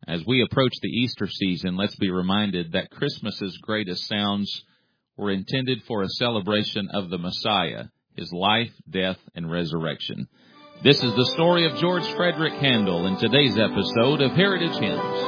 As we approach the Easter season, let's be reminded that Christmas's greatest sounds were intended for a celebration of the Messiah, his life, death, and resurrection. This is the story of George Frederick Handel in today's episode of Heritage Hymns.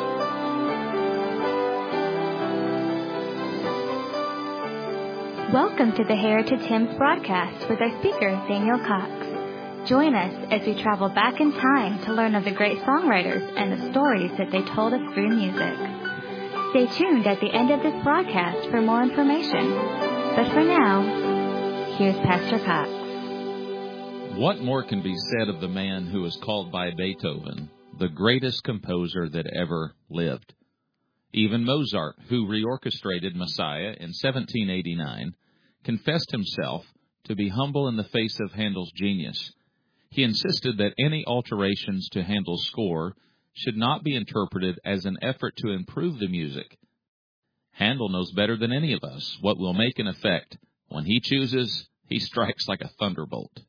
Welcome to the Heritage Hymns broadcast with our speaker, Daniel Cox. Join us as we travel back in time to learn of the great songwriters and the stories that they told us through music. Stay tuned at the end of this broadcast for more information. But for now, here's Pastor Cox. What more can be said of the man who is called by Beethoven the greatest composer that ever lived? Even Mozart, who reorchestrated Messiah in 1789, confessed himself to be humble in the face of Handel's genius. He insisted that any alterations to Handel's score should not be interpreted as an effort to improve the music. Handel knows better than any of us what will make an effect. When he chooses, he strikes like a thunderbolt.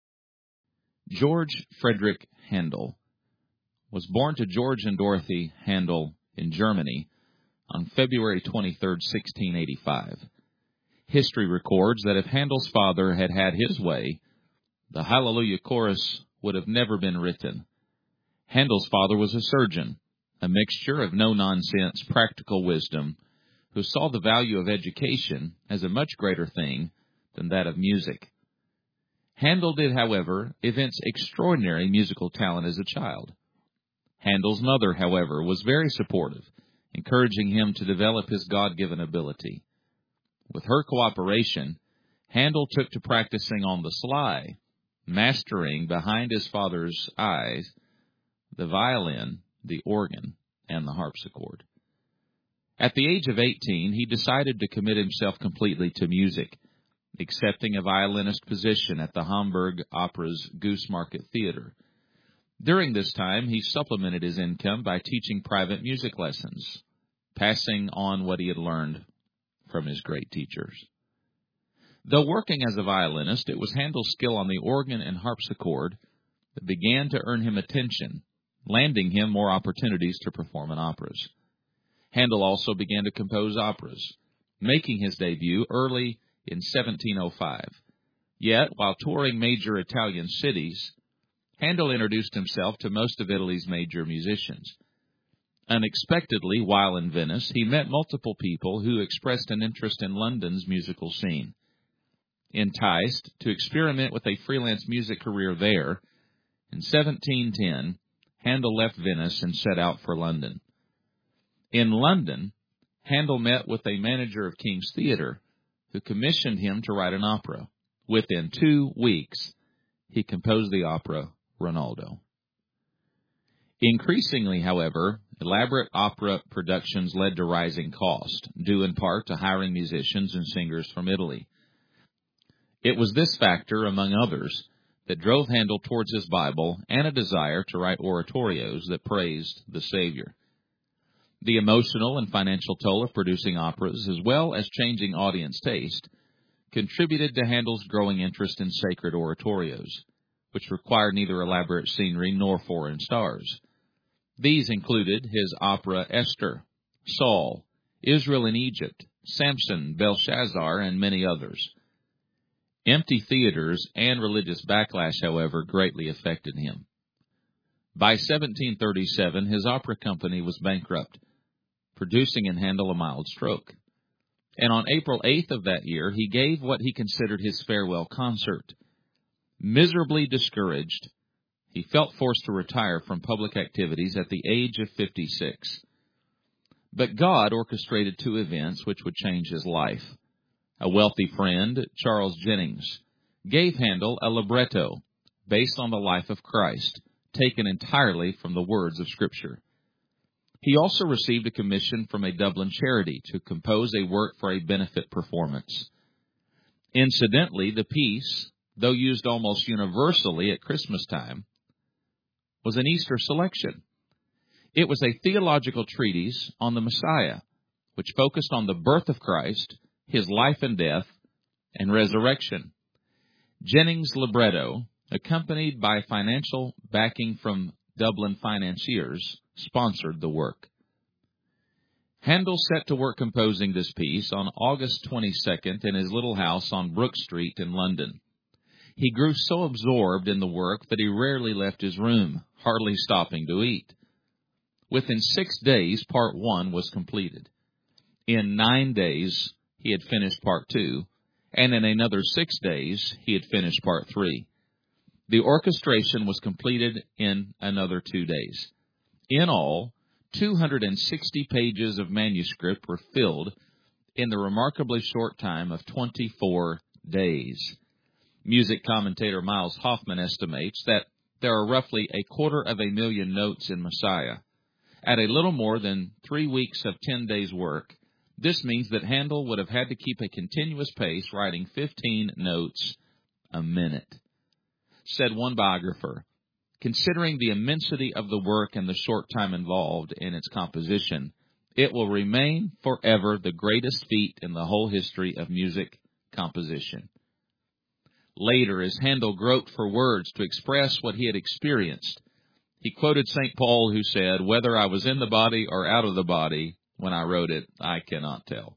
George Frederick Handel was born to George and Dorothy Handel in Germany on February 23, 1685. History records that if Handel's father had had his way, the Hallelujah Chorus would have never been written. Handel's father was a surgeon, a mixture of no-nonsense practical wisdom, who saw the value of education as a much greater thing than that of music. Handel did, however, evince extraordinary musical talent as a child. Handel's mother, however, was very supportive, encouraging him to develop his God-given ability. With her cooperation, Handel took to practicing on the sly, mastering behind his father's eyes the violin, the organ, and the harpsichord. At the age of 18, he decided to commit himself completely to music, accepting a violinist position at the Hamburg Opera's Goose Market Theater. During this time, he supplemented his income by teaching private music lessons, passing on what he had learned from his great teachers. Though working as a violinist, it was Handel's skill on the organ and harpsichord that began to earn him attention, landing him more opportunities to perform in operas. Handel also began to compose operas, making his debut early in 1705. Yet, while touring major Italian cities, Handel introduced himself to most of Italy's major musicians. Unexpectedly, while in Venice, he met multiple people who expressed an interest in London's musical scene. Enticed to experiment with a freelance music career there, in 1710, Handel left Venice and set out for London. In London, Handel met with a manager of King's Theatre, who commissioned him to write an opera. Within 2 weeks, he composed the opera Rinaldo. Increasingly, however, elaborate opera productions led to rising cost, due in part to hiring musicians and singers from Italy. It was this factor, among others, that drove Handel towards his Bible and a desire to write oratorios that praised the Savior. The emotional and financial toll of producing operas, as well as changing audience taste, contributed to Handel's growing interest in sacred oratorios, which required neither elaborate scenery nor foreign stars. These included his opera Esther, Saul, Israel in Egypt, Samson, Belshazzar, and many others. Empty theaters and religious backlash, however, greatly affected him. By 1737, his opera company was bankrupt, producing in Handel a mild stroke. And on April 8th of that year, he gave what he considered his farewell concert. Miserably discouraged, he felt forced to retire from public activities at the age of 56. But God orchestrated 2 events which would change his life. A wealthy friend, Charles Jennings, gave Handel a libretto based on the life of Christ, taken entirely from the words of Scripture. He also received a commission from a Dublin charity to compose a work for a benefit performance. Incidentally, the piece, though used almost universally at Christmas time, was an Easter selection. It was a theological treatise on the Messiah, which focused on the birth of Christ, his life and death, and resurrection. Jennings' libretto, accompanied by financial backing from Dublin financiers sponsored the work. Handel set to work composing this piece on August 22nd in his little house on Brook Street in London. He grew so absorbed in the work that he rarely left his room, hardly stopping to eat. Within 6 days, Part 1 was completed. In 9 days, he had finished Part 2, and in another 6 days, he had finished Part 3. The orchestration was completed in another 2 days. In all, 260 pages of manuscript were filled in the remarkably short time of 24 days. Music commentator Miles Hoffman estimates that there are roughly 250,000 notes in Messiah. At a little more than 3 weeks of 10 days' work, this means that Handel would have had to keep a continuous pace, writing 15 notes a minute. Said one biographer, considering the immensity of the work and the short time involved in its composition, it will remain forever the greatest feat in the whole history of music composition. Later, as Handel groped for words to express what he had experienced, he quoted St. Paul, who said, "Whether I was in the body or out of the body, when I wrote it, I cannot tell."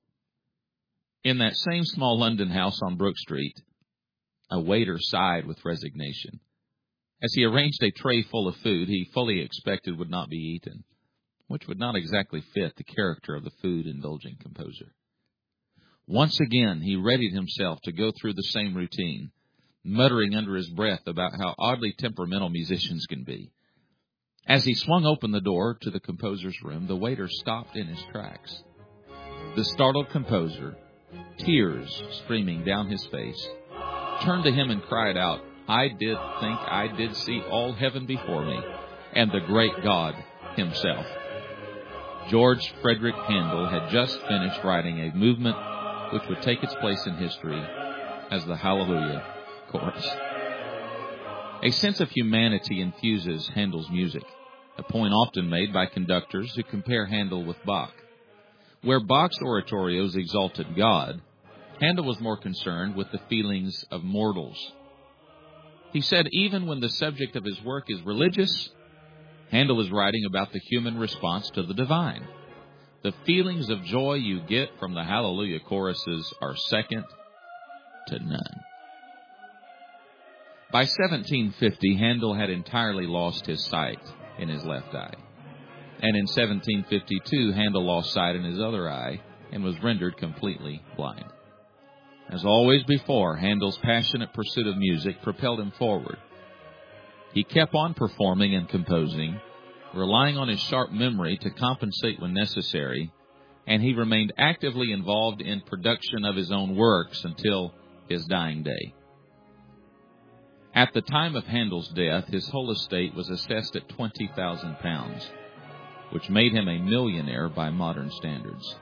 In that same small London house on Brook Street, a waiter sighed with resignation. As he arranged a tray full of food he fully expected would not be eaten, which would not exactly fit the character of the food-indulging composer. Once again, he readied himself to go through the same routine, muttering under his breath about how oddly temperamental musicians can be. As he swung open the door to the composer's room, the waiter stopped in his tracks. The startled composer, tears streaming down his face, turned to him and cried out, "I did think I did see all heaven before me, and the great God himself." George Frederick Handel had just finished writing a movement which would take its place in history as the Hallelujah Chorus. A sense of humanity infuses Handel's music, a point often made by conductors who compare Handel with Bach. Where Bach's oratorios exalted God, Handel was more concerned with the feelings of mortals. He said even when the subject of his work is religious, Handel is writing about the human response to the divine. The feelings of joy you get from the Hallelujah choruses are second to none. By 1750, Handel had entirely lost his sight in his left eye. And in 1752, Handel lost sight in his other eye and was rendered completely blind. As always before, Handel's passionate pursuit of music propelled him forward. He kept on performing and composing, relying on his sharp memory to compensate when necessary, and he remained actively involved in production of his own works until his dying day. At the time of Handel's death, his whole estate was assessed at £20,000, which made him a millionaire by modern standards.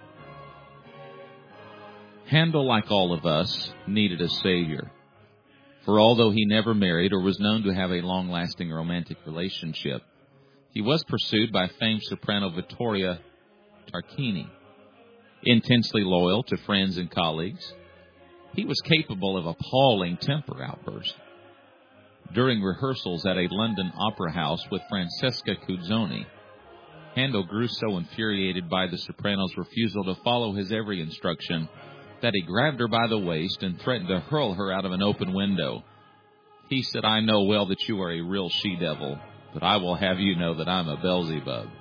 Handel, like all of us, needed a savior. For although he never married or was known to have a long-lasting romantic relationship, he was pursued by famed soprano Vittoria Tarquini. Intensely loyal to friends and colleagues, he was capable of appalling temper outbursts. During rehearsals at a London opera house with Francesca Cuzzoni, Handel grew so infuriated by the soprano's refusal to follow his every instruction that he grabbed her by the waist and threatened to hurl her out of an open window. He said, "I know well that you are a real she-devil, but I will have you know that I'm a Beelzebub."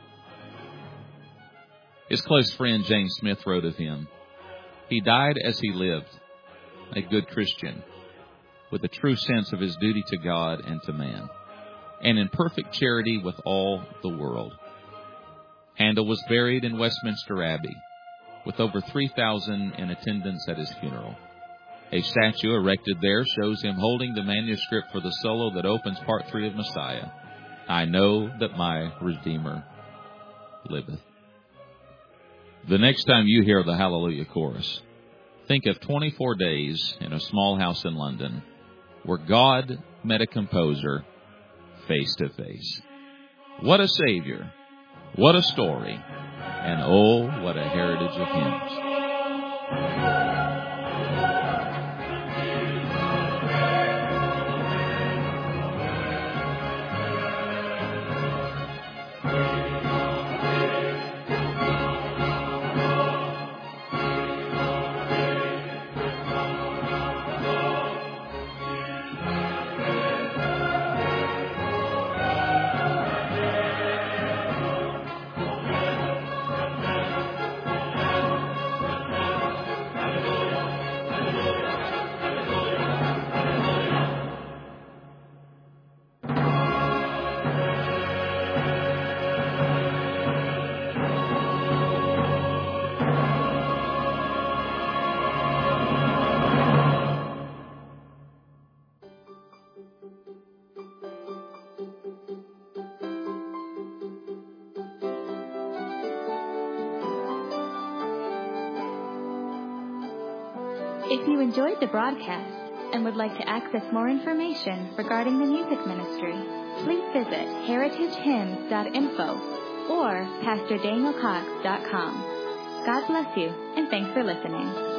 His close friend James Smith wrote of him, "He died as he lived, a good Christian, with a true sense of his duty to God and to man, and in perfect charity with all the world." Handel was buried in Westminster Abbey, with over 3,000 in attendance at his funeral. A statue erected there shows him holding the manuscript for the solo that opens Part 3 of Messiah, "I know that my Redeemer liveth." The next time you hear the Hallelujah Chorus, think of 24 days in a small house in London where God met a composer face to face. What a Savior! What a story! And oh, what a heritage of hymns! If you enjoyed the broadcast and would like to access more information regarding the music ministry, please visit heritagehymns.info or PastorDanielCox.com. God bless you, and thanks for listening.